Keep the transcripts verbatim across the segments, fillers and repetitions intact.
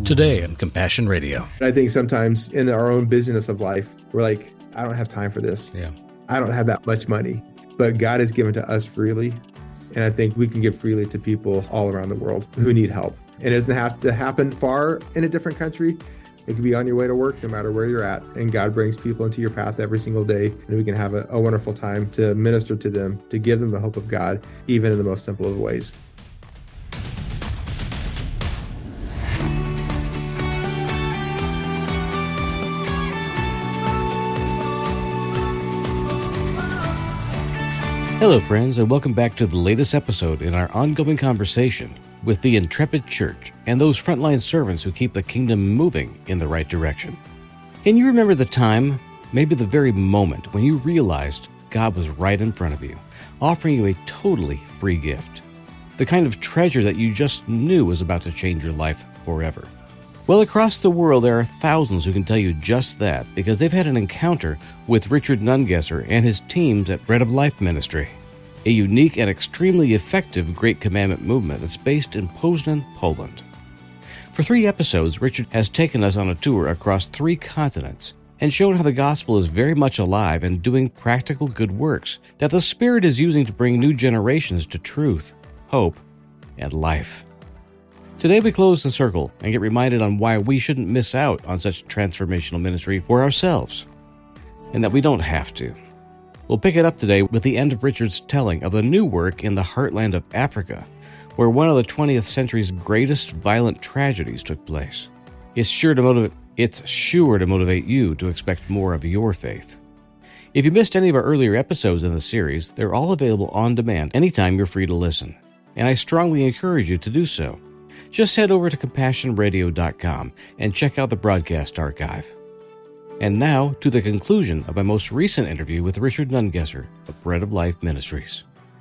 Today on Compassion Radio. I think sometimes in our own busyness of life, we're like, I don't have time for this. Yeah. I don't have that much money. But God has given to us freely. And I think we can give freely to people all around the world who need help. And it doesn't have to happen far in a different country. It can be on your way to work, no matter where you're at. And God brings people into your path every single day. And we can have a, a wonderful time to minister to them, to give them the hope of God, even in the most simple of ways. Hello, friends, and welcome back to the latest episode in our ongoing conversation with the Intrepid Church and those frontline servants who keep the kingdom moving in the right direction. Can you remember the time, maybe the very moment, when you realized God was right in front of you, offering you a totally free gift? The kind of treasure that you just knew was about to change your life forever. Well, across the world, there are thousands who can tell you just that because they've had an encounter with Richard Nungesser and his teams at Bread of Life Ministry, a unique and extremely effective Great Commandment movement that's based in Poznan, Poland. For three episodes, Richard has taken us on a tour across three continents and shown how the gospel is very much alive and doing practical good works that the Spirit is using to bring new generations to truth, hope, and life. Today we close the circle and get reminded on why we shouldn't miss out on such transformational ministry for ourselves, and that we don't have to. We'll pick it up today with the end of Richard's telling of the new work in the heartland of Africa, where one of the twentieth century's greatest violent tragedies took place. It's sure to motivate, it's sure to motivate you to expect more of your faith. If you missed any of our earlier episodes in the series, they're all available on demand anytime you're free to listen, and I strongly encourage you to do so. Just head over to compassion radio dot com and check out the broadcast archive. And now to the conclusion of my most recent interview with Richard Nungesser of Bread of Life Ministries.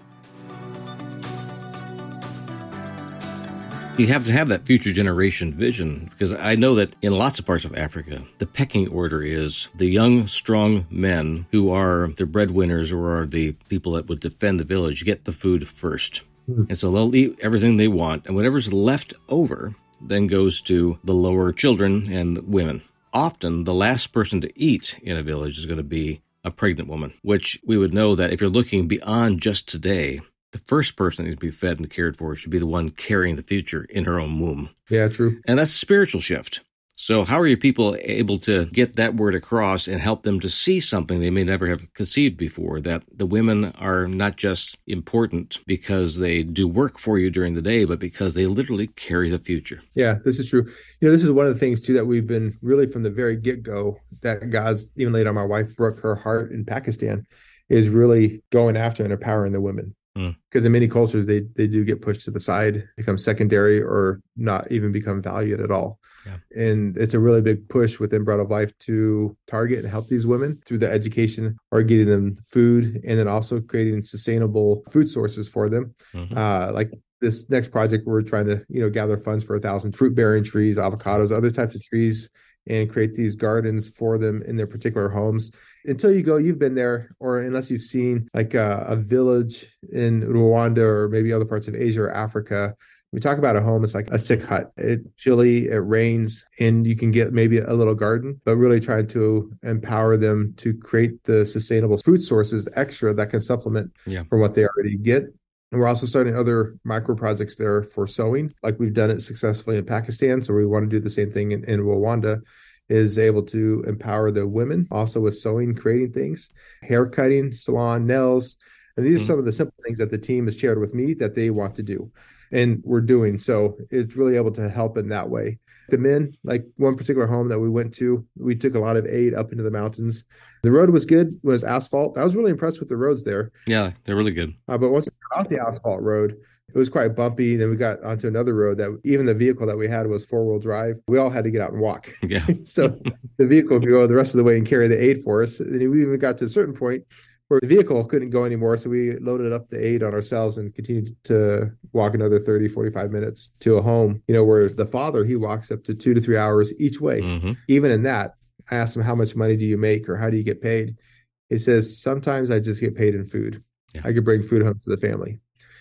You have to have that future generation vision, because I know that in lots of parts of Africa, the pecking order is the young, strong men who are the breadwinners or are the people that would defend the village get the food first. And so they'll eat everything they want, and whatever's left over then goes to the lower children and the women. Often, the last person to eat in a village is going to be a pregnant woman, which we would know that if you're looking beyond just today, the first person that needs to be fed and cared for should be the one carrying the future in her own womb. Yeah, true. And that's a spiritual shift. So how are your people able to get that word across and help them to see something they may never have conceived before, that the women are not just important because they do work for you during the day, but because they literally carry the future? Yeah, this is true. You know, this is one of the things, too, that we've been really from the very get-go that God's even laid on my wife, Brooke, her heart in Pakistan, is really going after and empowering the women. Because mm. in many cultures, they they do get pushed to the side, become secondary, or not even become valued at all. Yeah. And it's a really big push within Bread of Life to target and help these women through the education or getting them food, and then also creating sustainable food sources for them. Mm-hmm. Uh, like this next project, we're trying to you know gather funds for a thousand fruit-bearing trees, avocados, other types of trees, and create these gardens for them in their particular homes. Until you go, you've been there, or unless you've seen like a, a village in Rwanda or maybe other parts of Asia or Africa, we talk about a home, it's like a stick hut. It's chilly, it rains, and you can get maybe a little garden, but really trying to empower them to create the sustainable food sources extra that can supplement yeah. from what they already get. And we're also starting other micro projects there for sewing, like we've done it successfully in Pakistan. So we want to do the same thing in, in Rwanda, is able to empower the women also with sewing, creating things, hair cutting, salon, nails. And these mm-hmm. are some of the simple things that the team has shared with me that they want to do. And we're doing. So it's really able to help in that way. The men, like one particular home that we went to, we took a lot of aid up into the mountains. The road was good, it was asphalt. I was really impressed with the roads there. Yeah, they're really good. Uh, but once we got off the asphalt road, it was quite bumpy. Then we got onto another road that even the vehicle that we had was four-wheel drive. We all had to get out and walk. Yeah. So the vehicle could go the rest of the way and carry the aid for us. And we even got to a certain point where the vehicle couldn't go anymore. So we loaded up the aid on ourselves and continued to walk another thirty, forty-five minutes to a home, you know, where the father, he walks up to two to three hours each way. Mm-hmm. Even in that, I asked him, how much money do you make or how do you get paid? He says, sometimes I just get paid in food. Yeah. I could bring food home to the family.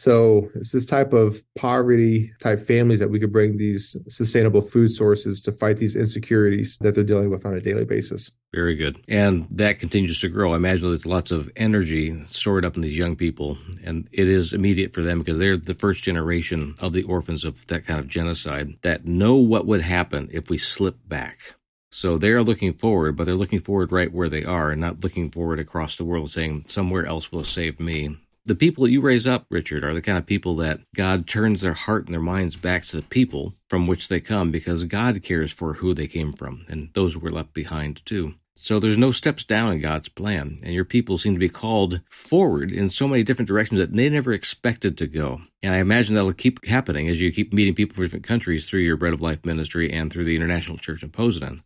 So it's this type of poverty type families that we could bring these sustainable food sources to fight these insecurities that they're dealing with on a daily basis. Very good. And that continues to grow. I imagine there's lots of energy stored up in these young people, and it is immediate for them because they're the first generation of the orphans of that kind of genocide that know what would happen if we slip back. So they're looking forward, but they're looking forward right where they are and not looking forward across the world saying somewhere else will save me. The people you raise up, Richard, are the kind of people that God turns their heart and their minds back to the people from which they come because God cares for who they came from, and those were left behind too. So there's no steps down in God's plan, and your people seem to be called forward in so many different directions that they never expected to go. And I imagine that'll keep happening as you keep meeting people from different countries through your Bread of Life ministry and through the International Church in Poznan.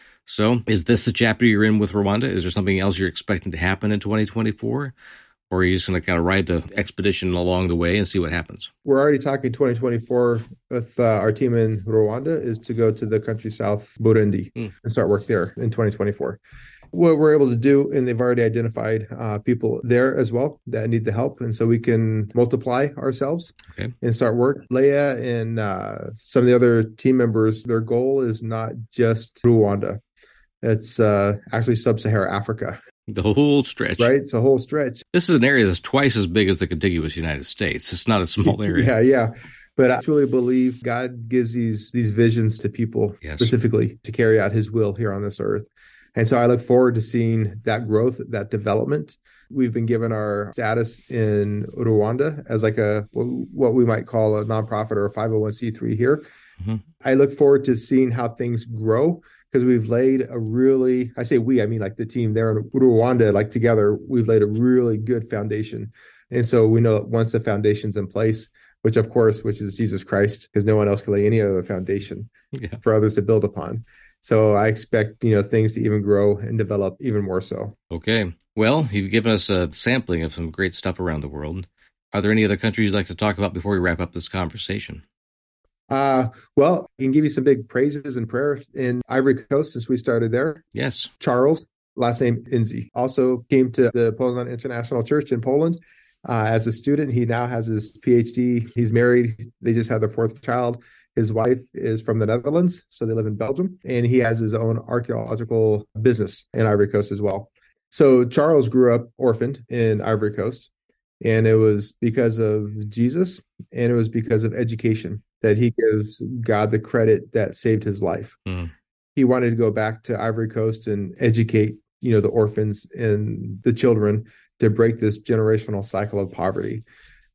So is this the chapter you're in with Rwanda? Is there something else you're expecting to happen in twenty twenty-four? Or are you just going to kind of ride the expedition along the way and see what happens? We're already talking twenty twenty-four with uh, our team in Rwanda is to go to the country south, Burundi, mm. and start work there in twenty twenty-four. What we're able to do, and they've already identified uh, people there as well that need the help, and so we can multiply ourselves okay. and start work. Leah and uh, some of the other team members, their goal is not just Rwanda. It's uh, actually sub-Saharan Africa. The whole stretch. Right? It's a whole stretch. This is an area that's twice as big as the contiguous United States. It's not a small area. yeah, yeah. But I truly believe God gives these these visions to people yes. specifically to carry out his will here on this earth. And so I look forward to seeing that growth, that development. We've been given our status in Rwanda as like a what we might call a nonprofit or a five oh one c three here. Mm-hmm. I look forward to seeing how things grow. Because we've laid a really, I say we, I mean like the team there in Rwanda, like together, we've laid a really good foundation. And so we know that once the foundation's in place, which of course, which is Jesus Christ, because no one else can lay any other foundation yeah. for others to build upon. So I expect, you know, things to even grow and develop even more so. Okay. Well, you've given us a sampling of some great stuff around the world. Are there any other countries you'd like to talk about before we wrap up this conversation? Uh, well, I can give you some big praises and prayer in Ivory Coast since we started there. Yes. Charles, last name Inzi, also came to the Poznan International Church in Poland uh, as a student. He now has his P H D. He's married. They just had their fourth child. His wife is from the Netherlands, so they live in Belgium. And he has his own archaeological business in Ivory Coast as well. So Charles grew up orphaned in Ivory Coast. And it was because of Jesus, and it was because of education that he gives God the credit that saved his life. Mm. He wanted to go back to Ivory Coast and educate, you know, the orphans and the children to break this generational cycle of poverty.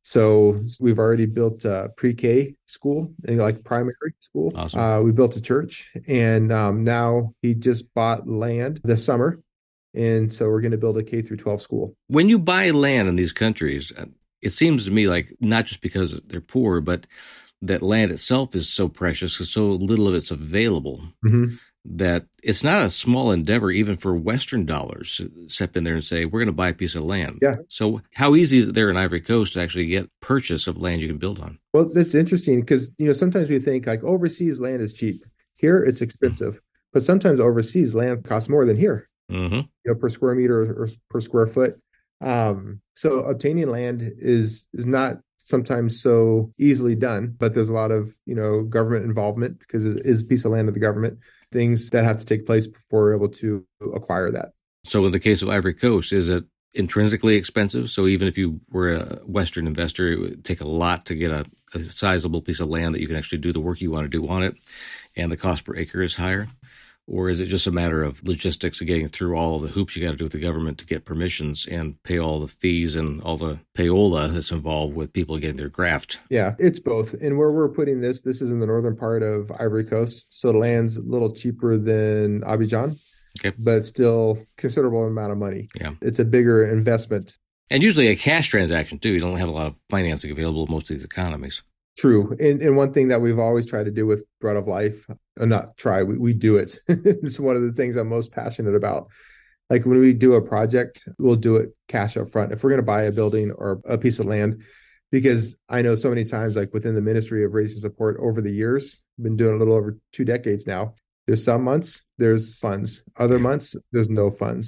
So we've already built a pre-K school, like primary school. Awesome. Uh, we built a church, and um, now he just bought land this summer. And so we're going to build a K through twelve school. When you buy land in these countries, it seems to me like not just because they're poor, but that land itself is so precious because so little of it's available mm-hmm. that it's not a small endeavor even for Western dollars to step in there and say, we're going to buy a piece of land. Yeah. So how easy is it there in Ivory Coast to actually get purchase of land you can build on? Well, that's interesting because, you know, sometimes we think like overseas land is cheap. Here it's expensive, mm-hmm. but sometimes overseas land costs more than here. Mm-hmm. You know, per square meter or per square foot. Um, so obtaining land is is not sometimes so easily done, but there's a lot of, you know, government involvement because it is a piece of land of the government, things that have to take place before we're able to acquire that. So in the case of Ivory Coast, is it intrinsically expensive? So even if you were a Western investor, it would take a lot to get a, a sizable piece of land that you can actually do the work you want to do on it, and the cost per acre is higher? Or is it just a matter of logistics of getting through all the hoops you got to do with the government to get permissions and pay all the fees and all the payola that's involved with people getting their graft? Yeah, it's both. And where we're putting this, this is in the northern part of Ivory Coast. So the land's a little cheaper than Abidjan, okay. but still considerable amount of money. Yeah, it's a bigger investment. And usually a cash transaction, too. You don't have a lot of financing available in most of these economies. True. And, and one thing that we've always tried to do with Bread of Life, uh, not try, we, we do it. It's one of the things I'm most passionate about. Like when we do a project, we'll do it cash up front. If we're going to buy a building or a piece of land, because I know so many times, like within the ministry of raising support over the years, I've been doing a little over two decades now. There's some months, there's funds. Other months, there's no funds.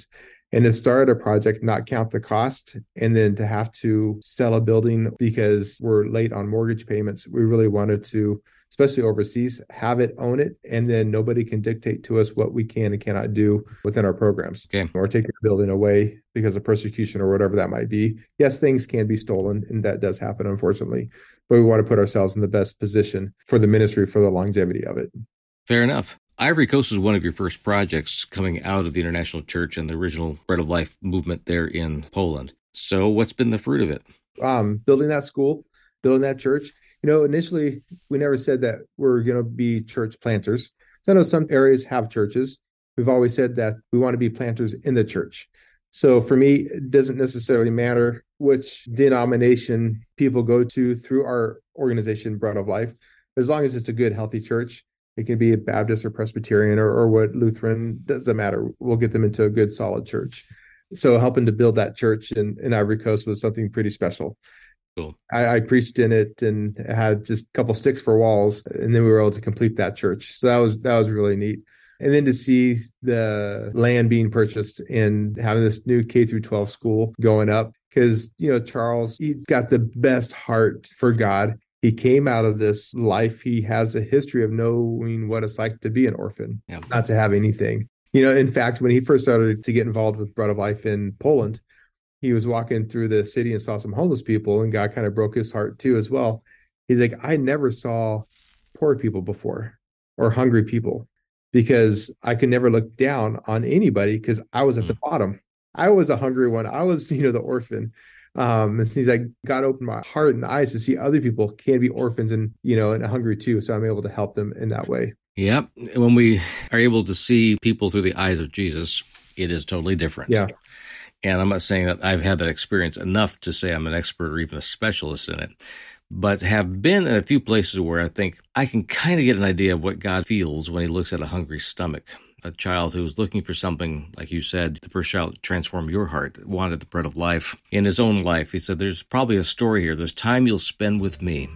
And to start a project, not count the cost, and then to have to sell a building because we're late on mortgage payments. We really wanted to, especially overseas, have it, own it, and then nobody can dictate to us what we can and cannot do within our programs. Okay. Or take the building away because of persecution or whatever that might be. Yes, things can be stolen, and that does happen, unfortunately. But we want to put ourselves in the best position for the ministry, for the longevity of it. Fair enough. Ivory Coast was one of your first projects coming out of the International Church and the original Bread of Life movement there in Poland. So what's been the fruit of it? Um, building that school, building that church. You know, initially, we never said that we're going to be church planters. So I know some areas have churches. We've always said that we want to be planters in the church. So for me, it doesn't necessarily matter which denomination people go to through our organization, Bread of Life, as long as it's a good, healthy church. It can be a Baptist or Presbyterian or, or what Lutheran, doesn't matter. We'll get them into a good, solid church. So helping to build that church in, in Ivory Coast was something pretty special. Cool. I, I preached in it and had just a couple sticks for walls, and then we were able to complete that church. So that was that was really neat. And then to see the land being purchased and having this new K through twelve school going up, because, you know, Charles, he got the best heart for God. He came out of this life. He has a history of knowing what it's like to be an orphan, yeah. not to have anything. You know, in fact, when he first started to get involved with Bread of Life in Poland, he was walking through the city and saw some homeless people, and God kind of broke his heart too as well. He's like, I never saw poor people before or hungry people, because I could never look down on anybody because I was at mm. the bottom. I was a hungry one. I was, you know, the orphan. Um, and he's like, God opened my heart and eyes to see other people can be orphans and, you know, and hungry too. So I'm able to help them in that way. Yep. When we are able to see people through the eyes of Jesus, it is totally different. Yeah. And I'm not saying that I've had that experience enough to say I'm an expert or even a specialist in it, but have been in a few places where I think I can kind of get an idea of what God feels when he looks at a hungry stomach. A child who was looking for something, like you said, the first child to transform your heart, wanted the bread of life in his own life. He said, there's probably a story here. There's time you'll spend with me.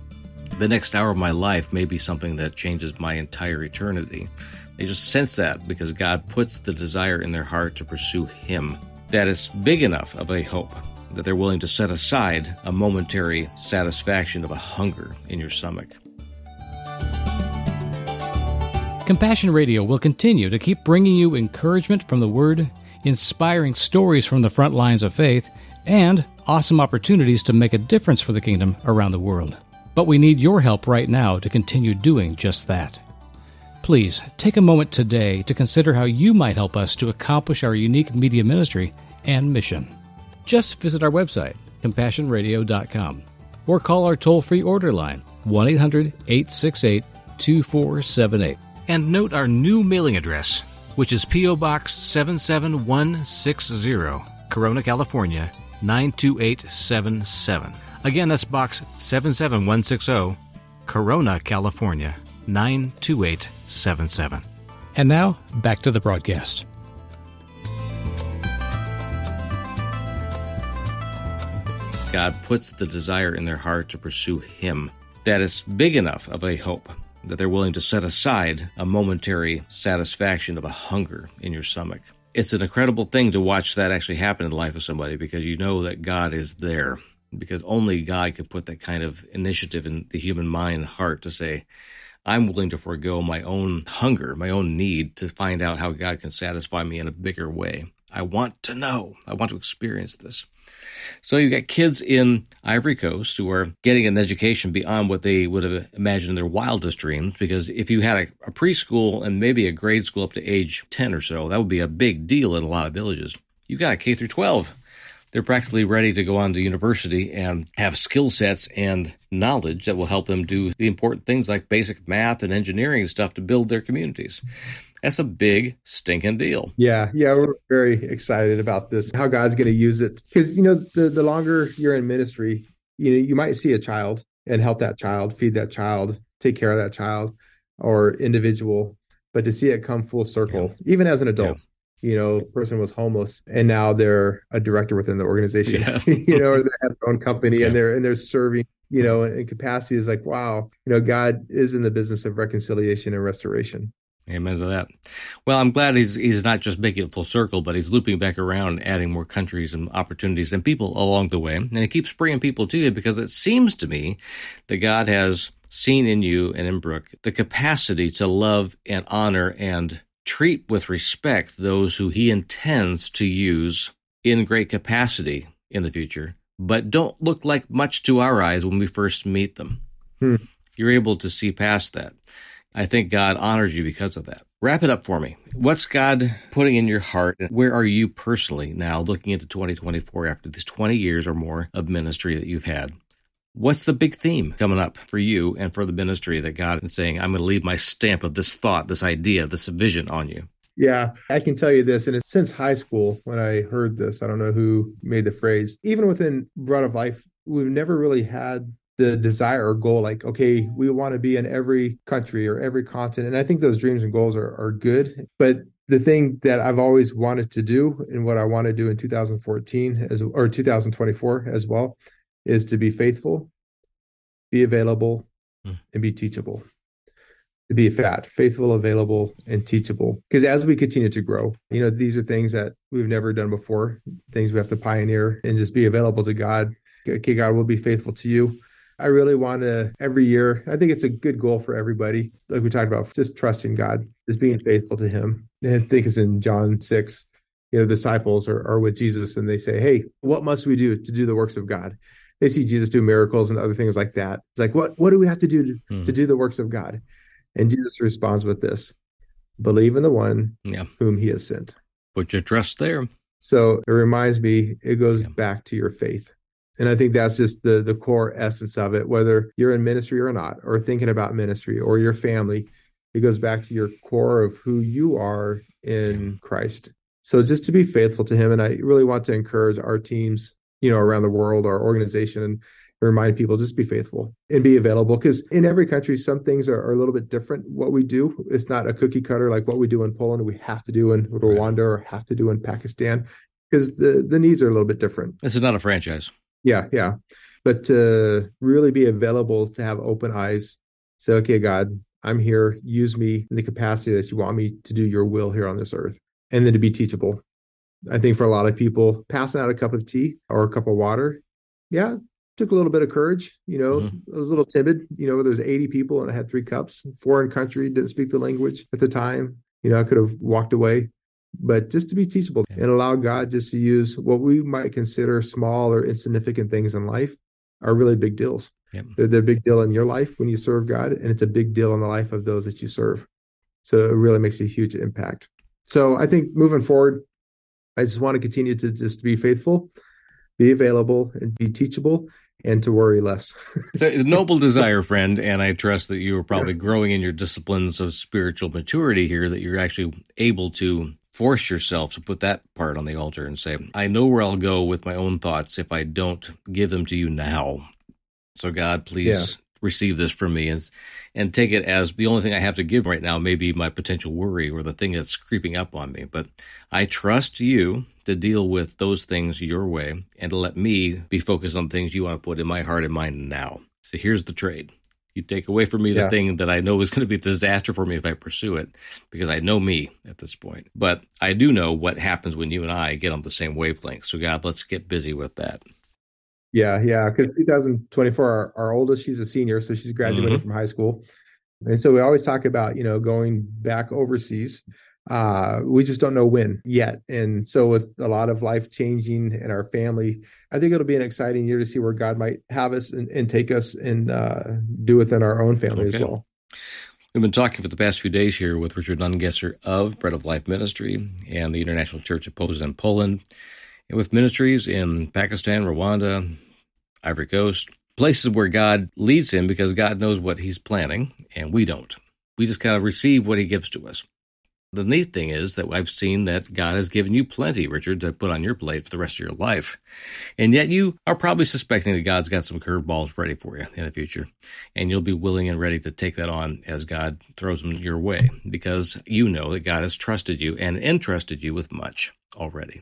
The next hour of my life may be something that changes my entire eternity. They just sense that because God puts the desire in their heart to pursue him. That is big enough of a hope that they're willing to set aside a momentary satisfaction of a hunger in your stomach. Compassion Radio will continue to keep bringing you encouragement from the Word, inspiring stories from the front lines of faith, and awesome opportunities to make a difference for the kingdom around the world. But we need your help right now to continue doing just that. Please take a moment today to consider how you might help us to accomplish our unique media ministry and mission. Just visit our website, compassion radio dot com, or call our toll-free order line, one eight hundred eight six eight two four seven eight. And note our new mailing address, which is P O. Box seven seven one six zero, Corona, California, nine two eight seven seven. Again, that's Box seven seven one six zero, Corona, California, nine two eight seven seven. And now, back to the broadcast. God puts the desire in their heart to pursue him. That is big enough of a hope that they're willing to set aside a momentary satisfaction of a hunger in your stomach. It's an incredible thing to watch that actually happen in the life of somebody, because you know that God is there, because only God could put that kind of initiative in the human mind and heart to say, I'm willing to forego my own hunger, my own need to find out how God can satisfy me in a bigger way. I want to know. I want to experience this. So you've got kids in Ivory Coast who are getting an education beyond what they would have imagined in their wildest dreams, because if you had a, a preschool and maybe a grade school up to age ten or so, that would be a big deal in a lot of villages. You've got a K through twelve. They're practically ready to go on to university and have skill sets and knowledge that will help them do the important things like basic math and engineering and stuff to build their communities. That's a big stinking deal. Yeah, yeah, we're very excited about this, how God's going to use it. Because, you know, the, the longer you're in ministry, you know, you might see a child and help that child, feed that child, take care of that child or individual. But to see it come full circle, yeah. even as an adult, yeah. you know, person was homeless and now they're a director within the organization, yeah. you know, or they have their own company yeah. and they're and they're serving, you know, in capacity is like, wow, you know, God is in the business of reconciliation and restoration. Amen to that. Well, I'm glad he's he's not just making it full circle, but he's looping back around, adding more countries and opportunities and people along the way. And he keeps bringing people to you because it seems to me that God has seen in you and in Brooke the capacity to love and honor and treat with respect those who he intends to use in great capacity in the future, but don't look like much to our eyes when we first meet them. Hmm. You're able to see past that. I think God honors you because of that. Wrap it up for me. What's God putting in your heart? Where are you personally now looking into twenty twenty-four after these twenty years or more of ministry that you've had? What's the big theme coming up for you and for the ministry that God is saying, I'm going to leave my stamp of this thought, this idea, this vision on you? Yeah, I can tell you this, and it's since high school when I heard this. I don't know who made the phrase. Even within Bread of Life, we've never really had the desire or goal like, okay, we want to be in every country or every continent. And I think those dreams and goals are, are good. But the thing that I've always wanted to do and what I want to do in two thousand fourteen as or two thousand twenty-four as well is to be faithful, be available, mm. and be teachable. To be fat, faithful, available, and teachable. Because as we continue to grow, you know, these are things that we've never done before, things we have to pioneer and just be available to God. Okay, God will be faithful to you. I really want to, every year, I think it's a good goal for everybody. Like we talked about, just trusting God, just being faithful to him. And I think it's in John six, you know, disciples are, are with Jesus and they say, hey, what must we do to do the works of God? They see Jesus do miracles and other things like that. It's like, what, what do we have to do to, hmm. to do the works of God? And Jesus responds with this, believe in the one yeah. whom he has sent. Put your trust there. So it reminds me, it goes yeah. back to your faith. And I think that's just the the core essence of it, whether you're in ministry or not, or thinking about ministry or your family, it goes back to your core of who you are in yeah. Christ. So just to be faithful to him. And I really want to encourage our teams, you know, around the world, our organization, and remind people just be faithful and be available, because in every country, some things are, are a little bit different. What we do, it's not a cookie cutter like what we do in Poland, we have to do in Rwanda or have to do in Pakistan, because the, the needs are a little bit different. This is not a franchise. Yeah, yeah. But to really be available, to have open eyes, say, okay, God, I'm here. Use me in the capacity that you want me to do your will here on this earth. And then to be teachable. I think for a lot of people, passing out a cup of tea or a cup of water, yeah, took a little bit of courage. You know, mm-hmm. I was a little timid. You know, there's eighty people and I had three cups, foreign country, didn't speak the language at the time. You know, I could have walked away. But just to be teachable yeah. and allow God just to use what we might consider small or insignificant things in life are really big deals. Yep. They're, they're a big deal in your life when you serve God, and it's a big deal in the life of those that you serve. So it really makes a huge impact. So I think moving forward, I just want to continue to just be faithful, be available, and be teachable, and to worry less. It's a noble desire, friend, and I trust that you are probably yeah. growing in your disciplines of spiritual maturity here, that you're actually able to force yourself to put that part on the altar and say, I know where I'll go with my own thoughts if I don't give them to you now. So God, please yeah. receive this from me and, and take it as the only thing I have to give right now may be my potential worry or the thing that's creeping up on me. But I trust you to deal with those things your way and to let me be focused on things you want to put in my heart and mind now. So here's the trade. You take away from me the yeah. thing that I know is going to be a disaster for me if I pursue it, because I know me at this point. But I do know what happens when you and I get on the same wavelength. So God, let's get busy with that. Yeah, yeah, because two thousand twenty-four, our, our oldest, she's a senior, so she's graduating mm-hmm. from high school. And so we always talk about, you know, going back overseas. Uh, we just don't know when yet. And so with a lot of life changing in our family, I think it'll be an exciting year to see where God might have us and, and take us and uh, do within our own family okay. as well. We've been talking for the past few days here with Richard Nungesser of Bread of Life Ministry and the International Church of Posen in Poland, and with ministries in Pakistan, Rwanda, Ivory Coast, places where God leads him because God knows what he's planning and we don't. We just kind of receive what he gives to us. The neat thing is that I've seen that God has given you plenty, Richard, to put on your plate for the rest of your life. And yet you are probably suspecting that God's got some curveballs ready for you in the future. And you'll be willing and ready to take that on as God throws them your way, because you know that God has trusted you and entrusted you with much already.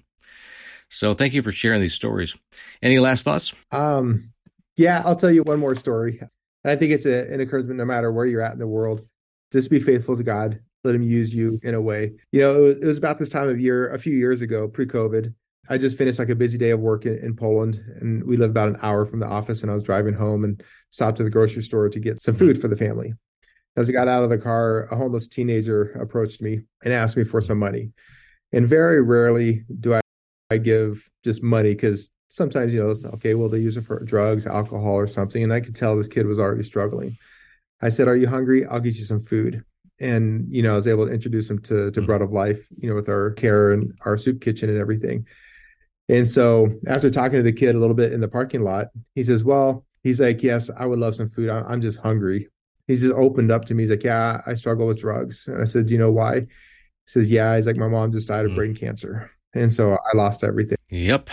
So thank you for sharing these stories. Any last thoughts? Um, yeah, I'll tell you one more story. And I think it's a, an encouragement no matter where you're at in the world, Just be faithful to God. Let him use you in a way. You know, it was, it was about this time of year, a few years ago, pre-COVID. I just finished like a busy day of work in, in Poland, and we live about an hour from the office, and I was driving home and stopped at the grocery store to get some food for the family. As I got out of the car, a homeless teenager approached me and asked me for some money. And very rarely do I, I give just money, because sometimes, you know, okay, well, they use it for drugs, alcohol, or something. And I could tell this kid was already struggling. I said, "Are you hungry? I'll get you some food." And, you know, I was able to introduce him to, to Bread of Life, you know, with our care and our soup kitchen and everything. And so after talking to the kid a little bit in the parking lot, he says, well, he's like, "Yes, I would love some food. I'm just hungry." He just opened up to me. He's like, "Yeah, I struggle with drugs." And I said, "Do you know why?" He says, "Yeah." He's like, "My mom just died of mm. brain cancer. And so I lost everything." Yep.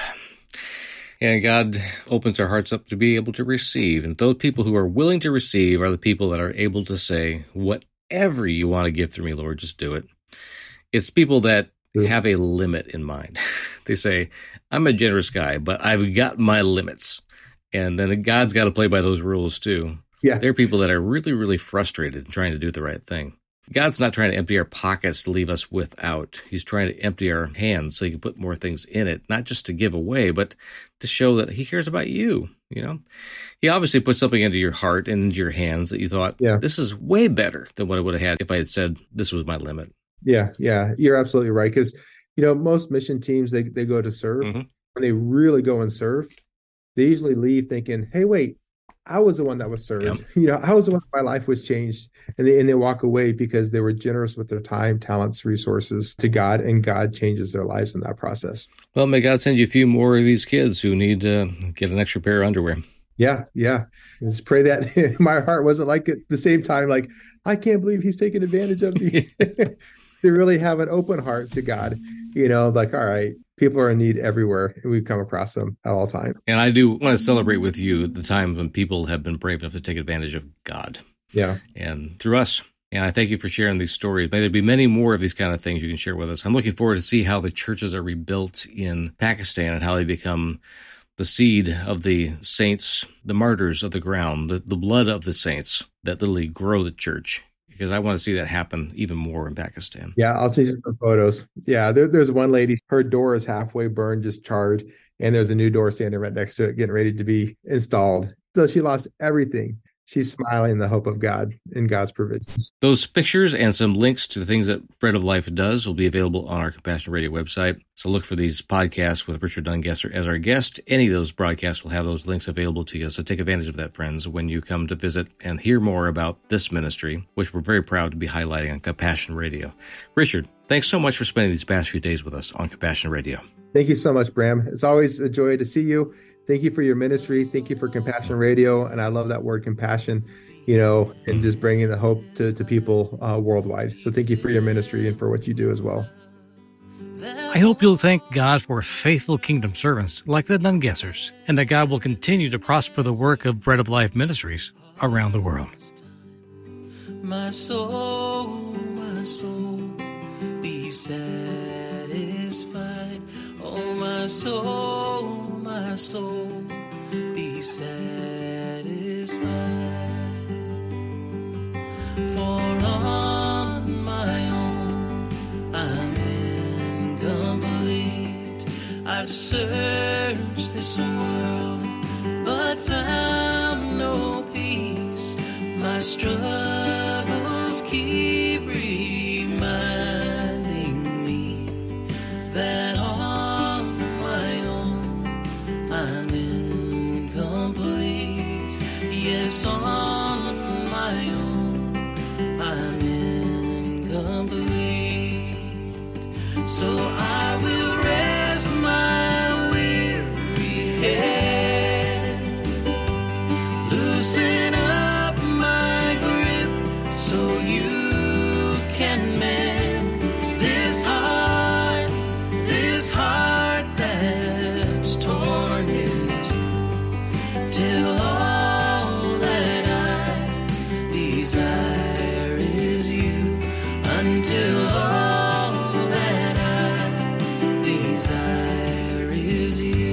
And God opens our hearts up to be able to receive. And those people who are willing to receive are the people that are able to say, "Whatever you want to give through me, Lord, just do it." It's people that have a limit in mind. They say, "I'm a generous guy, but I've got my limits." And then God's got to play by those rules too. Yeah. There are people that are really, really frustrated trying to do the right thing. God's not trying to empty our pockets to leave us without. He's trying to empty our hands so he can put more things in it, not just to give away, but to show that he cares about you. You know, he obviously put something into your heart and into your hands that you thought, yeah, this is way better than what I would have had if I had said this was my limit. Yeah, yeah, you're absolutely right. Because, you know, most mission teams, they, they go to serve. Mm-hmm. When they really go and serve, they usually leave thinking, "Hey, wait, I was the one that was served. Yep. You know, I was the one that my life was changed." And they, and they walk away because they were generous with their time, talents, resources to God, and God changes their lives in that process. Well, may God send you a few more of these kids who need to get an extra pair of underwear. Yeah, yeah. Just pray that my heart wasn't like at the same time, like, I can't believe he's taking advantage of me. To really have an open heart to God, you know, like, all right, people are in need everywhere, and we come across them at all times. And I do want to celebrate with you the times when people have been brave enough to take advantage of God. Yeah. And through us. And I thank you for sharing these stories. May there be many more of these kind of things you can share with us. I'm looking forward to see how the churches are rebuilt in Pakistan and how they become the seed of the saints, the martyrs of the ground, the, the blood of the saints that literally grow the church. Because I want to see that happen even more in Pakistan. Yeah, I'll see you some photos. Yeah, there, there's one lady, her door is halfway burned, just charred, and there's a new door standing right next to it, getting ready to be installed. So she lost everything. She's smiling in the hope of God and God's provisions. Those pictures and some links to the things that Bread of Life does will be available on our Compassion Radio website. So look for these podcasts with Richard Dungesser as our guest. Any of those broadcasts will have those links available to you. So take advantage of that, friends, when you come to visit and hear more about this ministry, which we're very proud to be highlighting on Compassion Radio. Richard, thanks so much for spending these past few days with us on Compassion Radio. Thank you so much, Bram. It's always a joy to see you. Thank you for your ministry. Thank you for Compassion Radio. And I love that word compassion, you know, and just bringing the hope to, to people uh, worldwide. So thank you for your ministry and for what you do as well. I hope you'll thank God for faithful kingdom servants like the Dungessers, and that God will continue to prosper the work of Bread of Life Ministries around the world. My soul, my soul, be satisfied. Oh, my soul, my soul, be satisfied. For on my own I'm incomplete. I've searched this world but found no peace. My struggles keep reminding me that on my own I'm incomplete. Yes, on my own I'm incomplete. So I will rest my weary head, loosen up my grip so you can mend this heart, this heart that's torn in two, till all that I desire is you, until all that I desire is you.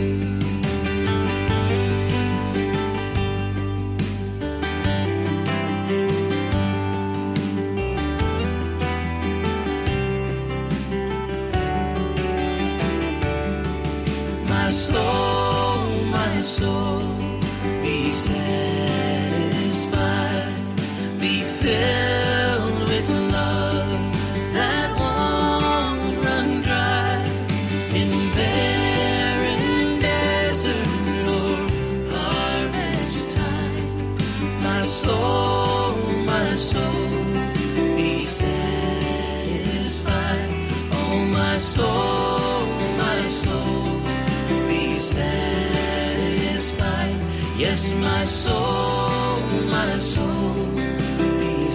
my soul, my soul, be satisfied, be filled with love that won't run dry in barren desert or harvest time. My soul, my soul, be satisfied. Oh, my soul, my soul, be satisfied. Yes, my soul, my soul, be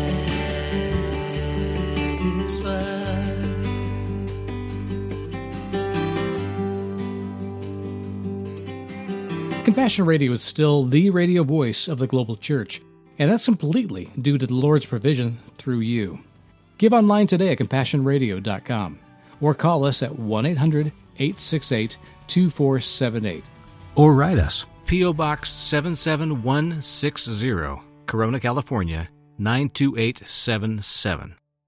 satisfied. Compassion Radio is still the radio voice of the global church, and that's completely due to the Lord's provision through you. Give online today at compassion radio dot com or call us at one eight hundred, eight six eight, two four seven eight. Or write us. P O. Box seven seven one six zero, Corona, California, nine two eight seven seven.